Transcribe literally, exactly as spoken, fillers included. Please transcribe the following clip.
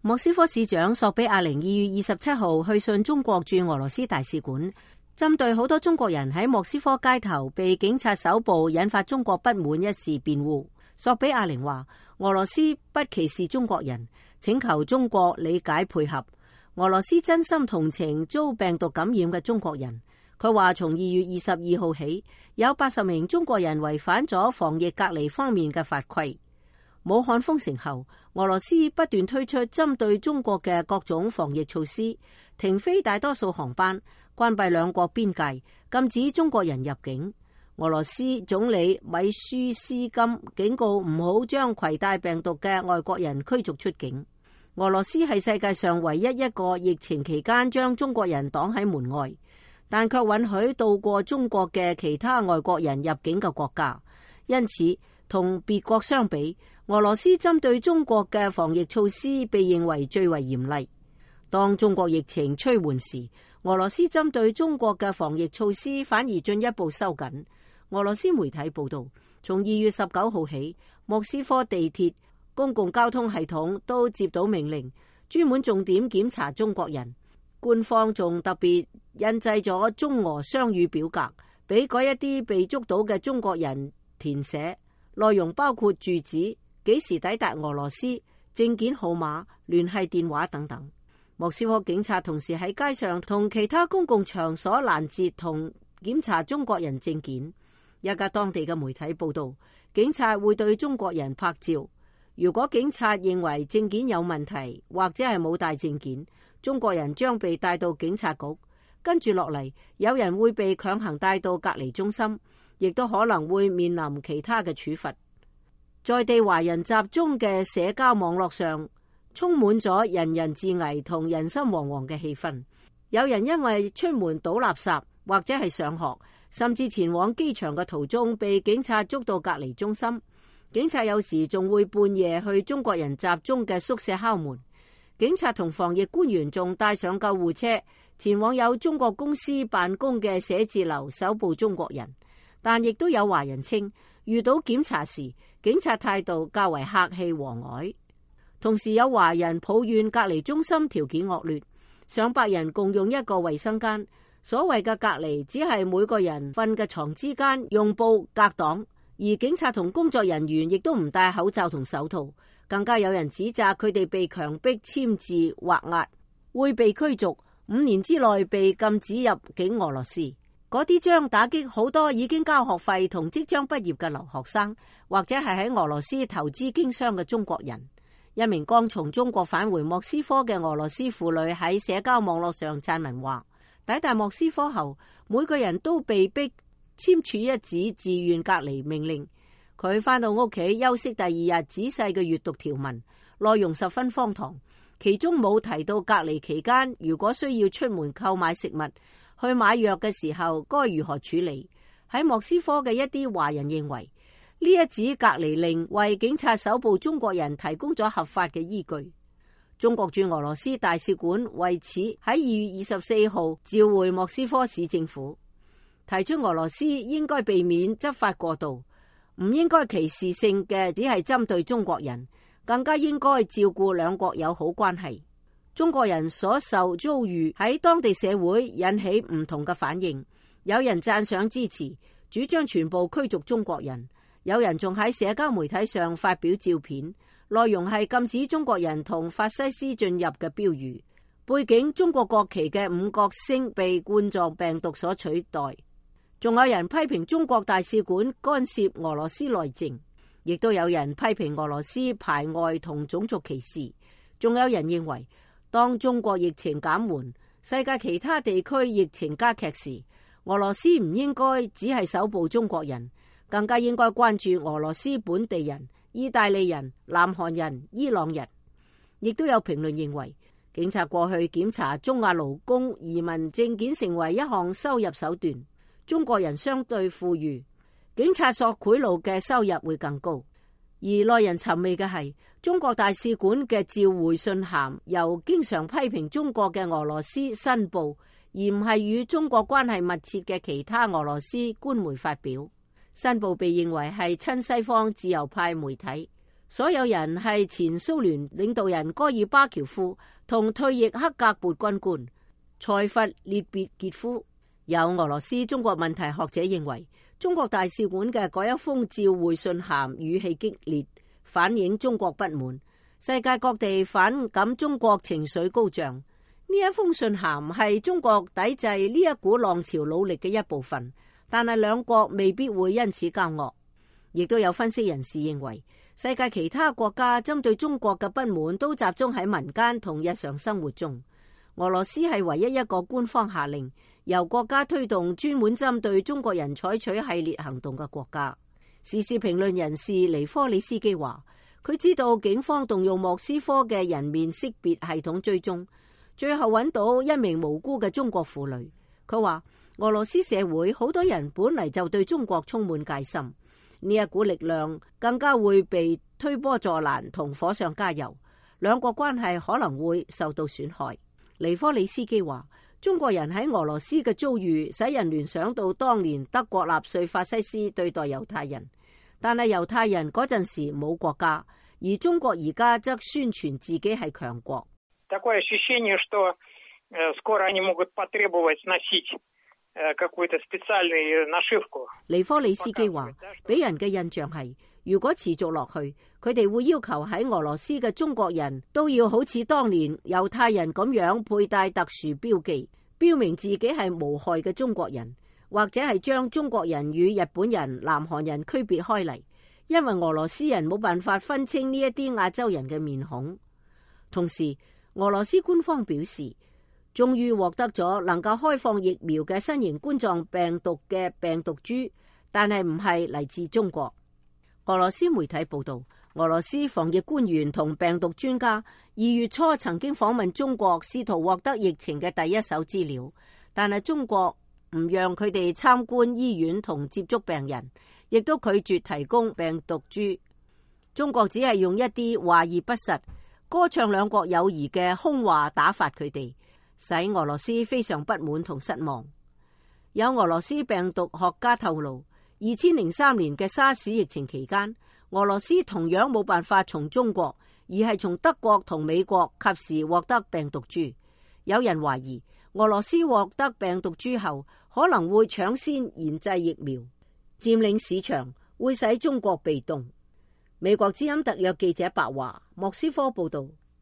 莫斯科市長索比亞寧二月二十七號去信中國駐俄羅斯大使館，針對好多中國人喺莫斯科街頭被警察搜捕引發中國不滿一事辯護。索比亞寧話：俄羅斯不歧視中國人，請求中國理解配合。俄羅斯真心同情遭病毒感染嘅中國人。佢話從二月二十二號起，有八十名中國人違反咗防疫隔離方面嘅法規。武漢封城後，俄羅斯不斷推出針對中國嘅各種防疫措施，停飛大多數航班，關閉兩國邊界，禁止中國人入境。俄羅斯總理米舒斯金警告唔好將攜帶病毒嘅外國人驅逐出境。俄羅斯係世界上唯一一個疫情期間將中國人擋喺門外，但卻允許到過中國嘅其他外國人入境嘅國家。因此，同別國相比，俄羅斯針對中國嘅防疫措施被認為最為嚴厲。當中國疫情趨緩時，俄羅斯針對中國嘅防疫措施反而進一步收緊。俄羅斯媒體報道，從二月十九號起，莫斯科地鐵、公共交通系統都接到命令，專門重點檢查中國人。官方仲特別印製咗中俄雙語表格，俾嗰一啲被捉到嘅中國人填寫，內容包括住址、幾時抵達俄羅斯、證件號碼、聯繫電話等等。莫斯科警察同時喺街上同其他公共場所攔截同檢查中國人證件。一家當地嘅媒體報道，警察會對中國人拍照。如果警察認為證件有問題或者係冇帶證件，中國人將被帶到警察局。跟住落嚟，有人會被強行帶到隔離中心，亦都可能會面臨其他嘅處罰。在地華人集中嘅社交網絡上，充滿咗人人自危同人心惶惶嘅氣氛。有人因為出門倒垃圾或者係上學，甚至前往機場嘅途中被警察捉到隔離中心。警察有時仲會半夜去中國人集中嘅宿舍敲門。警察同防疫官員仲帶上救護車前往有中國公司辦公嘅寫字樓搜捕中國人。但亦都有華人稱，遇到檢查時，警察態度較為客氣和藹。同時有華人抱怨隔離中心條件惡劣，上百人共用一個衛生間。所謂嘅隔離只係每個人瞓嘅床之間用布隔擋，而警察同工作人員亦都唔戴口罩同手套。更加有人指責佢哋被強迫簽字畫押，會被驅逐，五年之內被禁止入境俄羅斯。嗰啲將打擊好多已經交學費同即將畢業嘅留學生，或者係喺俄羅斯投資經商嘅中國人。一名剛從中國返回莫斯科嘅俄羅斯婦女喺社交網絡上撰文話，抵達莫斯科後，每個人都被逼簽署一紙自願隔離命令。佢返到屋企休息第二日，仔細嘅閱讀條文，內容十分荒唐，其中冇提到隔離期間如果需要出門購買食物、去買藥嘅時候該如何處理。喺莫斯科嘅一啲華人認為，呢一紙隔離令為警察搜捕中國人提供咗合法嘅依據。中國駐俄羅斯大使館為此喺二月二十四號召回莫斯科市政府，提出俄羅斯應該避免執法過度，唔應該歧視性嘅只係針對中國人，更加應該照顧兩國友好關係。中國人所受遭遇喺當地社會引起唔同嘅反應，有人讚賞支持，主張全部驅逐中國人，有人仲喺社交媒體上發表照片，內容係禁止中國人同法西斯進入嘅標語，背景中國國旗嘅五角星被冠狀病毒所取代。仲有人批評中國大使館干涉俄羅斯內政，亦都有人批評俄羅斯排外同種族歧視。仲有人認為，當中國疫情減緩，世界其他地區疫情加劇時，俄羅斯唔應該只係搜捕中國人，更加應該關注俄羅斯本地人、意大利人、南韓人、伊朗人。亦都有評論認為，警察過去檢查中亞勞工移民證件成為一項收入手段。中國人相對富裕，警察索賄賂嘅收入會更高。而耐人尋味嘅係，中國大使館嘅召回信函由經常批評中國嘅俄羅斯申報，而唔係與中國關係密切嘅其他俄羅斯官媒發表。申報被認為係親西方自由派媒體， 所有人係前蘇聯領導人戈爾巴喬夫同退役克格勃軍官塞弗列別傑夫。有俄羅斯中國問題學者認為，中國大使館嘅嗰一封照會信函語氣激烈，反映中國不滿，世界各地反感中國情緒高漲。呢一封信函係中國抵制呢一股浪潮努力嘅一部分，但係兩國未必會因此交惡。亦都有分析人士認為，世界其他國家針對中國嘅不滿都集中喺民間同日常生活中，俄羅斯係唯一一個官方下令由國家推動專門針對中國人採取系列行動嘅國家。時事評論人士尼科里斯基話，佢知道警方動用莫斯科嘅人面識別系統追蹤，最後揾到一名無辜嘅中國婦女。佢話俄羅斯社會好多人本嚟就對中國充滿戒心，呢一股力量更加會被推波助瀾同火上加油，兩國關係可能會受到損害。尼科里斯基話，中國人喺俄羅斯嘅遭遇使人聯想到當年德國納粹法西斯對待猶太人，但係猶太人嗰陣時冇國家，而中國而家則宣傳自己係強國。 Такое ощущение, что скоро они могут потребовать носить какую-то специальную нашивку。尼科里斯基話，俾人嘅印象係，如果持續落去，佢哋會要求喺俄羅斯嘅中國人都要好似當年猶太人咁樣佩戴特殊標記，標明自己係無害嘅中國人，或者係將中國人與日本人、南韓人區別開嚟，因為俄羅斯人冇辦法分清呢一啲亞洲人嘅面孔。同時，俄羅斯官方表示，終於獲得咗能夠開放疫苗嘅新型冠狀病毒嘅病毒株，但係唔係嚟自中國。俄羅斯媒體報道，俄羅斯防疫官員同病毒專家二月初曾經訪問中國，試圖獲得疫情嘅第一手資料，但係中國唔讓佢哋參觀醫院同接觸病人，亦都拒絕提供病毒株。中國只係用一啲話而不實、歌唱兩國友誼嘅空話打發佢哋，使俄羅斯非常不滿同失望。有俄羅斯病毒學家透露，二千零三年嘅沙士疫情期間，俄羅斯同樣冇辦法從中國，而係從德國同美國及時獲得病毒株。有人懷疑俄羅斯獲得病毒株後，可能會搶先研製疫苗，佔領市場，會使中國被動。美國之音特約記者白華，莫斯科報道。